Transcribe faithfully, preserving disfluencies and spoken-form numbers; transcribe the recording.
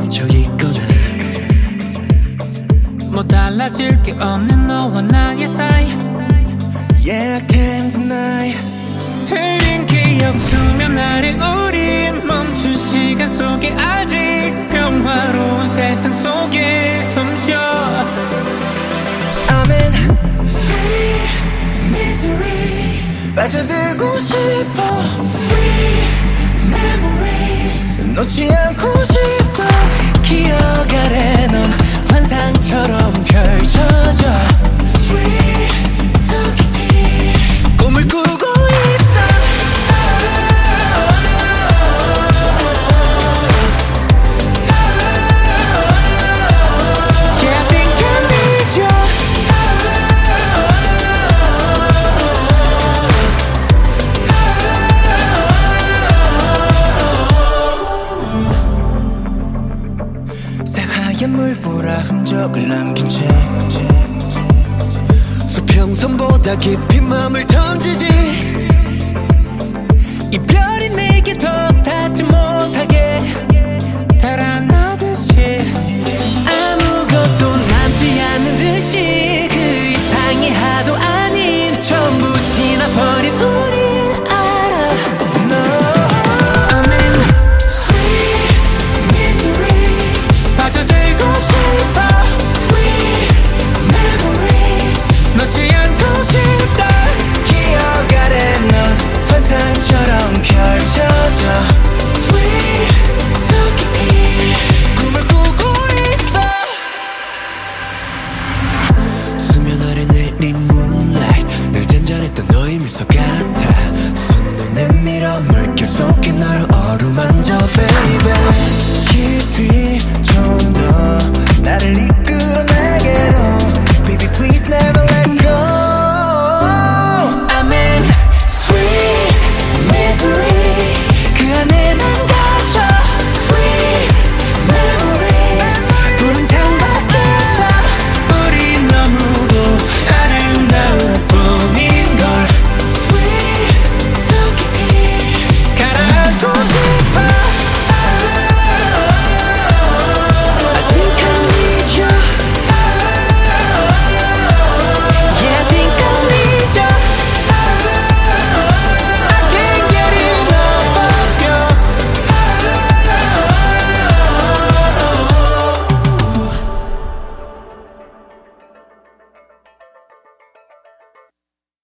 멈춰 있거나 뭐 달라질 게 없는 너와 나의 사이. Yeah, I can't deny. 흐린 기억 수면 아래 우린 멈춘 시간 속에 아직 평화로운 세상 속에 숨쉬어. I'm in sweet misery. 빠져들고 싶어. Sweet memories. 놓지 않고 싶어. 기억 아래 넌 환상처럼 펼쳐져. Sweet 더 깊이 꿈을 꾸고 있어. Yeah, I think I need you. 새하얀 물보라 흔적을 남긴 채 수평선보다 깊이 맘을 던지지. 이별이 내게 더 닿지 못하게